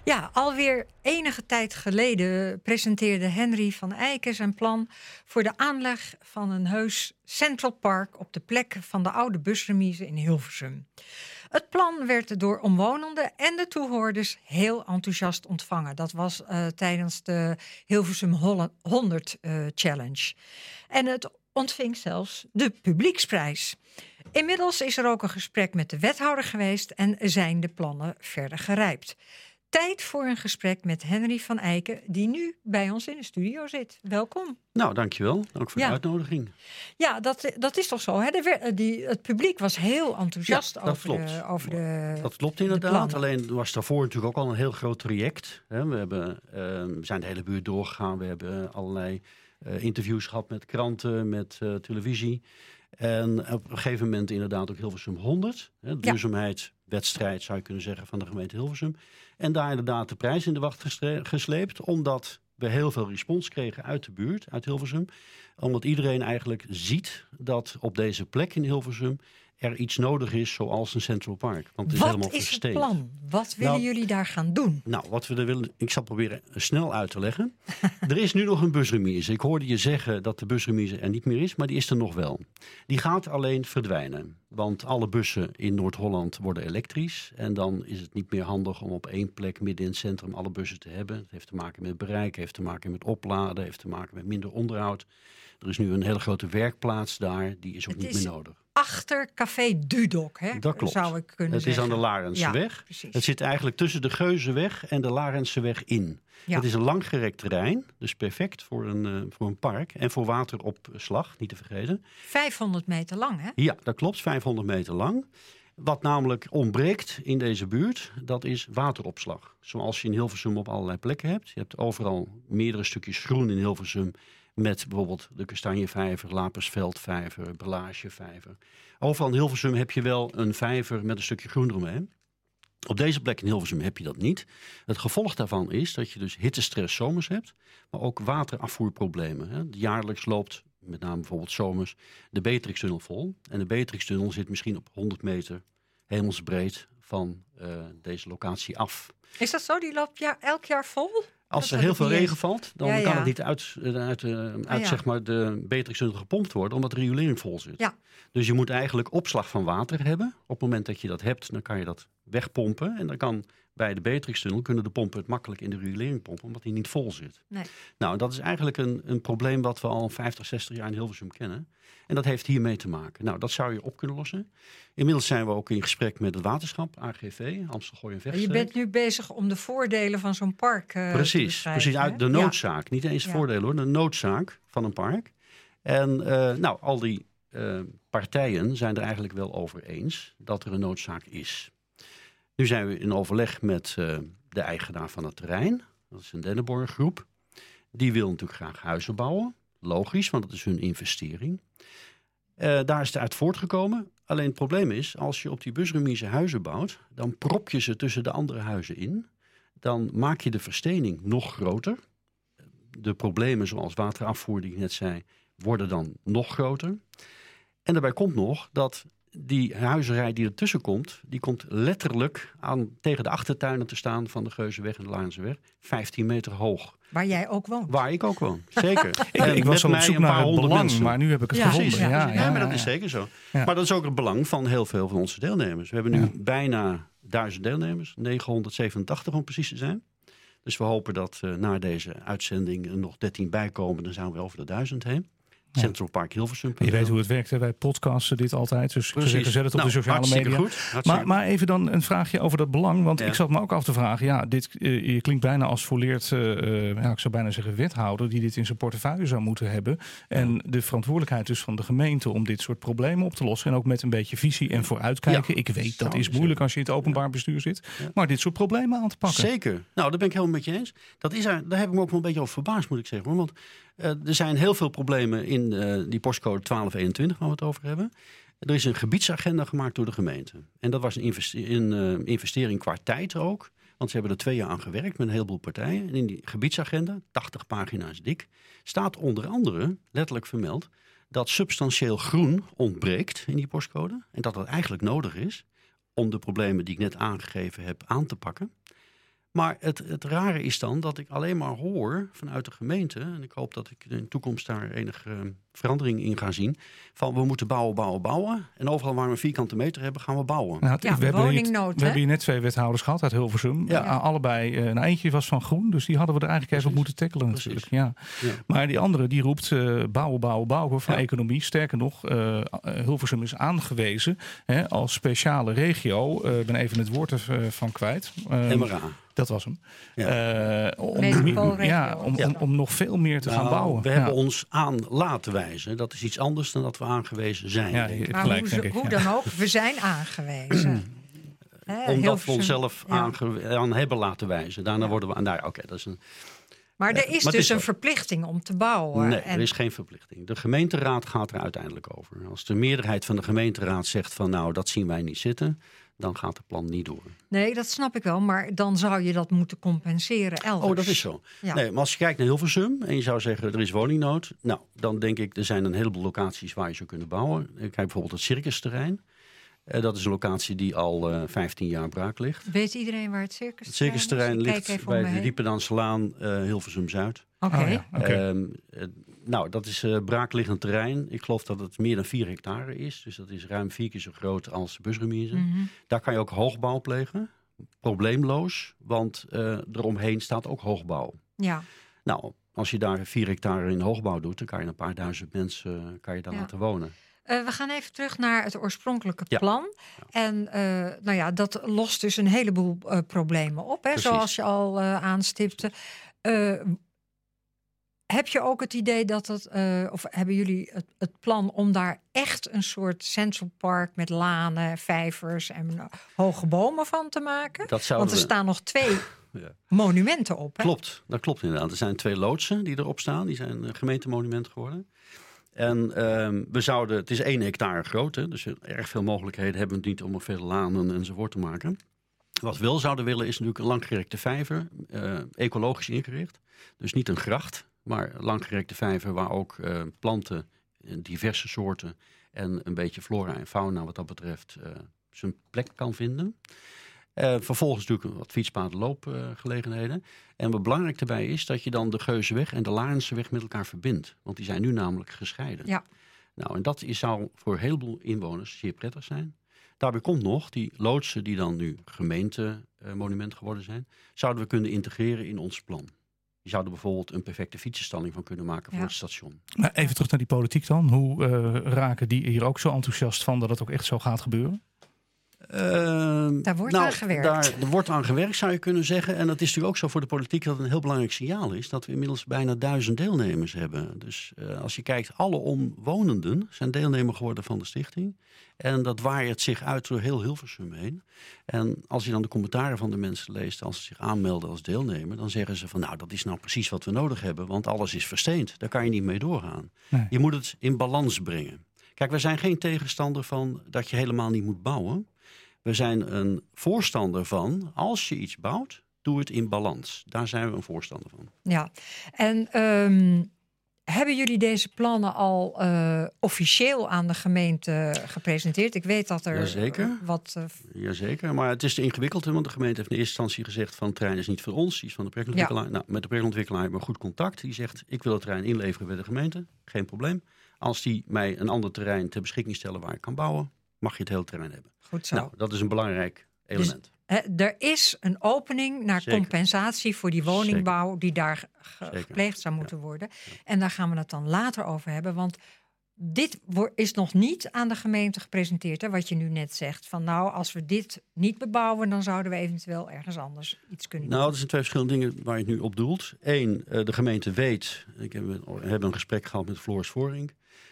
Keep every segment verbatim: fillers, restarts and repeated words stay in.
Ja, alweer enige tijd geleden presenteerde Henry van Eiken zijn plan voor de aanleg van een heus Central Park op de plek van de oude busremise in Hilversum. Het plan werd door omwonenden en de toehoorders heel enthousiast ontvangen. Dat was uh, tijdens de Hilversum honderd uh, Challenge. En het ontving zelfs de publieksprijs. Inmiddels is er ook een gesprek met de wethouder geweest en zijn de plannen verder gerijpt. Tijd voor een gesprek met Henry van Eiken, die nu bij ons in de studio zit. Welkom. Nou, dankjewel. Dank voor ja. de uitnodiging. Ja, dat, dat is toch zo. Hè? De, die, het publiek was heel enthousiast ja, over, de, over de Dat klopt inderdaad. Alleen was daarvoor natuurlijk ook al een heel groot traject. Hè? We, hebben, uh, we zijn de hele buurt doorgegaan. We hebben allerlei uh, interviews gehad met kranten, met uh, televisie. En op een gegeven moment inderdaad ook Hilversum honderd. Hè? De duurzaamheidswedstrijd zou je kunnen zeggen van de gemeente Hilversum. En daar inderdaad de prijs in de wacht gesleept. Omdat we heel veel respons kregen uit de buurt, uit Hilversum. Omdat iedereen eigenlijk ziet dat op deze plek in Hilversum er iets nodig is zoals een Central Park. Want het is wat helemaal is versteend. Het plan? Wat willen nou, jullie daar gaan doen? Nou, wat we er willen, ik zal proberen snel uit te leggen. Er is nu nog een busremise. Ik hoorde je zeggen dat de busremise er niet meer is, maar die is er nog wel. Die gaat alleen verdwijnen. Want alle bussen in Noord-Holland worden elektrisch. En dan is het niet meer handig om op één plek midden in het centrum alle bussen te hebben. Het heeft te maken met bereik, heeft te maken met opladen, heeft te maken met minder onderhoud. Er is nu een hele grote werkplaats daar, die is ook het niet is... meer nodig. Achter Café Dudok, hè? Dat klopt. Zou ik kunnen het zeggen. is aan de Larenseweg. Ja, het zit eigenlijk tussen de Geuzenweg en de Larenseweg in. Ja. Het is een langgerekt terrein, dus perfect voor een, uh, voor een park. En voor wateropslag, niet te vergeten. vijfhonderd meter lang, hè? Ja, dat klopt. vijfhonderd meter lang. Wat namelijk ontbreekt in deze buurt, dat is wateropslag. Zoals je in Hilversum op allerlei plekken hebt. Je hebt overal meerdere stukjes groen in Hilversum. Met bijvoorbeeld de Kastanjevijver, Lapersveldvijver, Bellagevijver. Overal in Hilversum heb je wel een vijver met een stukje groen eromheen. Op deze plek in Hilversum heb je dat niet. Het gevolg daarvan is dat je dus hittestress zomers hebt, maar ook waterafvoerproblemen. Hè. Jaarlijks loopt, met name bijvoorbeeld zomers, de Beatrixtunnel vol. En de Beatrixtunnel zit misschien op honderd meter hemelsbreed van uh, deze locatie af. Is dat zo? Die loopt ja, elk jaar vol? Als er heel veel regen valt, dan ja, ja. kan het niet uit, uit, uit, uit ah, ja. zeg maar de Beatrixtunnel gepompt worden, omdat de riolering vol zit. Ja. Dus je moet eigenlijk opslag van water hebben. Op het moment dat je dat hebt, dan kan je dat wegpompen. En dan kan bij de Beatrixtunnel kunnen de pompen het makkelijk in de riolering pompen, omdat die niet vol zit. Nee. Nou, dat is eigenlijk een, een probleem wat we al vijftig, zestig jaar in Hilversum kennen. En dat heeft hiermee te maken. Nou, dat zou je op kunnen lossen. Inmiddels zijn we ook in gesprek met het waterschap, A G V, Amstel Gooi en Vechtstreek. Je bent nu bezig om de voordelen van zo'n park uh, precies, te precies, uit de noodzaak. Ja. Niet eens ja. voordelen hoor, de noodzaak van een park. En uh, nou, al die uh, partijen zijn er eigenlijk wel over eens dat er een noodzaak is. Nu zijn we in overleg met uh, de eigenaar van het terrein. Dat is een Dennenborg groep. Die wil natuurlijk graag huizen bouwen. Logisch, want dat is hun investering. Uh, daar is het uit voortgekomen. Alleen het probleem is, als je op die busremise huizen bouwt, dan prop je ze tussen de andere huizen in. Dan maak je de verstening nog groter. De problemen zoals waterafvoer, die ik net zei, worden dan nog groter. En daarbij komt nog dat die huizerij die ertussen komt, die komt letterlijk aan, tegen de achtertuinen te staan van de Geuzenweg en de Larenseweg. vijftien meter hoog. Waar jij ook woont. Waar ik ook woon, zeker. ik, ik was al op zoek naar het belang, mensen. maar nu heb ik het ja, gevonden. Ja, ja, ja, ja, maar dat is zeker zo. Ja. Maar dat is ook het belang van heel veel van onze deelnemers. We hebben nu ja. bijna duizend deelnemers, negenhonderdzevenentachtig om precies te zijn. Dus we hopen dat uh, na deze uitzending er nog dertien bijkomen. Dan zijn we over de duizend heen. Central Park Hilversum. Je weet hoe het werkt, hè? Wij podcasten dit altijd. Dus ik zeggen, zet het op nou, de sociale media. Goed, maar, maar even dan een vraagje over dat belang. Want ja. ik zat me ook af te vragen. Ja, dit, uh, je klinkt bijna als volleerd, uh, ja, ik zou bijna zeggen wethouder, die dit in zijn portefeuille zou moeten hebben. En ja. de verantwoordelijkheid dus van de gemeente om dit soort problemen op te lossen. En ook met een beetje visie en vooruitkijken. Ja. Ik weet, dat is moeilijk als je in het openbaar bestuur zit. Ja. Maar dit soort problemen aan te pakken. Zeker. Nou, daar ben ik helemaal met je eens. Dat is er, daar heb ik me ook wel een beetje over verbaasd, moet ik zeggen. Hoor. Want uh, er zijn heel veel problemen in uh, die postcode twaalf eenentwintig waar we het over hebben. Er is een gebiedsagenda gemaakt door de gemeente. En dat was een, investe- een uh, investering qua tijd ook. Want ze hebben er twee jaar aan gewerkt met een heleboel partijen. En in die gebiedsagenda, tachtig pagina's dik, staat onder andere letterlijk vermeld dat substantieel groen ontbreekt in die postcode. En dat dat eigenlijk nodig is om de problemen die ik net aangegeven heb aan te pakken. Maar het, het rare is dan dat ik alleen maar hoor vanuit de gemeente, en ik hoop dat ik in de toekomst daar enige uh, verandering in ga zien, van we moeten bouwen, bouwen, bouwen. En overal waar we een vierkante meter hebben, gaan we bouwen. Nou, ja, we hebben woningnood. We hebben hier net twee wethouders gehad uit Hilversum. Ja. Uh, allebei, uh, nou, eentje was van Groen, dus die hadden we er eigenlijk even op moeten tackelen natuurlijk. Ja. Ja. Maar die andere die roept uh, bouwen, bouwen, bouwen van ja. economie. Sterker nog, uh, Hilversum is aangewezen hè, als speciale regio. Ik uh, ben even het woord ervan kwijt. Uh, M R A. Dat was hem. Ja. Uh, om, ja, om, ja. om, om nog veel meer te nou, gaan bouwen. We ja. hebben ons aan laten wijzen. Dat is iets anders dan dat we aangewezen zijn. Ja, je, maar gelijk, hoe, denk ik, hoe ja. dan ook, we zijn aangewezen. He, Omdat we onszelf ja. aange- aan hebben laten wijzen. Daarna ja. worden we aan. Nou, oké, okay, dat is een. Maar er is maar dus is een verplichting om te bouwen. Nee, en... er is geen verplichting. De gemeenteraad gaat er uiteindelijk over. Als de meerderheid van de gemeenteraad zegt van nou, dat zien wij niet zitten, dan gaat het plan niet door. Nee, dat snap ik wel, maar dan zou je dat moeten compenseren elders. Oh, dat is zo. Ja. Nee, maar als je kijkt naar Hilversum en je zou zeggen er is woningnood, nou, dan denk ik er zijn een heleboel locaties waar je zou kunnen bouwen. Kijk bijvoorbeeld het circusterrein. Uh, dat is een locatie die al uh, vijftien jaar braak ligt. Weet iedereen waar het circusterrein Het circusterrein ligt? ligt bij de Diependaanselaan, uh, Hilversum-Zuid. Oké. Okay. Oh, ja. okay. Um, uh, nou, dat is uh, braakliggend terrein. Ik geloof dat het meer dan vier hectare is. Dus dat is ruim vier keer zo groot als de busremise. Mm-hmm. Daar kan je ook hoogbouw plegen. Probleemloos, want uh, eromheen staat ook hoogbouw. Ja. Nou, als je daar vier hectare in hoogbouw doet, dan kan je een paar duizend mensen uh, kan je daar ja. laten wonen. Uh, we gaan even terug naar het oorspronkelijke ja. plan. Ja. En uh, nou ja, dat lost dus een heleboel uh, problemen op, hè, zoals je al uh, aanstipte. Uh, heb je ook het idee dat het, uh, of hebben jullie het, het plan om daar echt een soort Central Park met lanen, vijvers en uh, hoge bomen van te maken? Dat Want er we... staan nog twee ja. monumenten op. Hè? Klopt, dat klopt inderdaad. Er zijn twee loodsen die erop staan. Die zijn uh, gemeentemonument geworden. En uh, we zouden, het is één hectare groot, hè, dus erg veel mogelijkheden hebben we niet om er veel lanen enzovoort te maken. Wat we wel zouden willen is natuurlijk een langgerekte vijver, uh, ecologisch ingericht. Dus niet een gracht, maar een langgerekte vijver waar ook uh, planten, diverse soorten en een beetje flora en fauna wat dat betreft uh, zijn plek kan vinden. Uh, vervolgens natuurlijk wat fietspaden loopgelegenheden. Uh, en wat belangrijk daarbij is dat je dan de Geuzenweg en de Laarenseweg met elkaar verbindt. Want die zijn nu namelijk gescheiden. Ja. Nou, en dat is, zou voor een heleboel inwoners zeer prettig zijn. Daarbij komt nog die loodsen die dan nu gemeentemonument uh, geworden zijn, zouden we kunnen integreren in ons plan. Je zou er bijvoorbeeld een perfecte fietsenstalling van kunnen maken voor ja. het station. Maar even terug naar die politiek dan. Hoe uh, raken die hier ook zo enthousiast van dat het ook echt zo gaat gebeuren? Uh, daar wordt nou, aan gewerkt. Daar, er wordt aan gewerkt, zou je kunnen zeggen. En dat is natuurlijk ook zo voor de politiek dat het een heel belangrijk signaal is dat we inmiddels bijna duizend deelnemers hebben. Dus uh, als je kijkt, alle omwonenden zijn deelnemer geworden van de stichting. En dat waait zich uit door heel Hilversum heen. En als je dan de commentaren van de mensen leest als ze zich aanmelden als deelnemer, dan zeggen ze van nou, dat is nou precies wat we nodig hebben, want alles is versteend. Daar kan je niet mee doorgaan. Nee. Je moet het in balans brengen. Kijk, we zijn geen tegenstander van dat je helemaal niet moet bouwen. We zijn een voorstander van, als je iets bouwt, doe het in balans. Daar zijn we een voorstander van. Ja, en um, hebben jullie deze plannen al uh, officieel aan de gemeente gepresenteerd? Ik weet dat er Jazeker. wat... Uh, Jazeker, maar het is te ingewikkeld, want de gemeente heeft in eerste instantie gezegd van het terrein is niet voor ons, die is van de projectontwikkelaar. Ja. Nou, met de projectontwikkelaar hebben we goed contact. Die zegt, ik wil het terrein inleveren bij de gemeente, geen probleem. Als die mij een ander terrein ter beschikking stellen waar ik kan bouwen, mag je het hele terrein hebben. Goed zo. Nou, dat is een belangrijk element. Dus, he, er is een opening naar Zeker. compensatie voor die woningbouw Zeker. die daar ge- gepleegd zou moeten ja. worden. En daar gaan we het dan later over hebben. Want dit wo- is nog niet aan de gemeente gepresenteerd. Hè, wat je nu net zegt. Van nou, als we dit niet bebouwen, dan zouden we eventueel ergens anders iets kunnen doen. Nou, dat zijn twee verschillende dingen waar je het nu op doelt. Eén, de gemeente weet, ik heb, we hebben een gesprek gehad met Floris Voorink.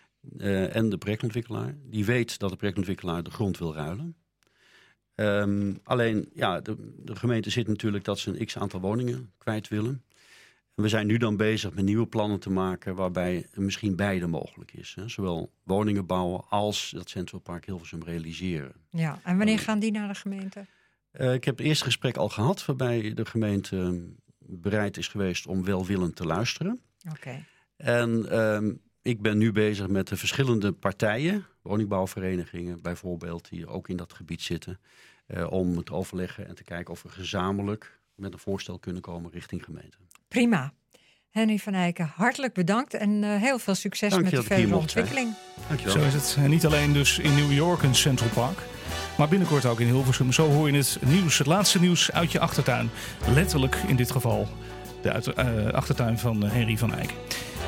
Uh, en de projectontwikkelaar. Die weet dat de projectontwikkelaar de grond wil ruilen. Um, alleen, ja, de, de gemeente zit natuurlijk dat ze een x-aantal woningen kwijt willen. En we zijn nu dan bezig met nieuwe plannen te maken waarbij misschien beide mogelijk is. Hè? Zowel woningen bouwen als dat Central Park Hilversum realiseren. Ja, en wanneer gaan die naar de gemeente? Uh, ik heb het eerste gesprek al gehad waarbij de gemeente bereid is geweest om welwillend te luisteren. Oké. Okay. En um, ik ben nu bezig met de verschillende partijen, woningbouwverenigingen bijvoorbeeld, die ook in dat gebied zitten, uh, om te overleggen en te kijken of we gezamenlijk met een voorstel kunnen komen richting gemeente. Prima. Henry van Eiken, hartelijk bedankt en uh, heel veel succes Dank met je de dat ik hier verdere mocht zijn. ontwikkeling. Dankjewel. Zo is het. En niet alleen dus in New York een Central Park, maar binnenkort ook in Hilversum. Zo hoor je het nieuws, het laatste nieuws uit je achtertuin. Letterlijk in dit geval de uit, uh, achtertuin van Henry van Eiken.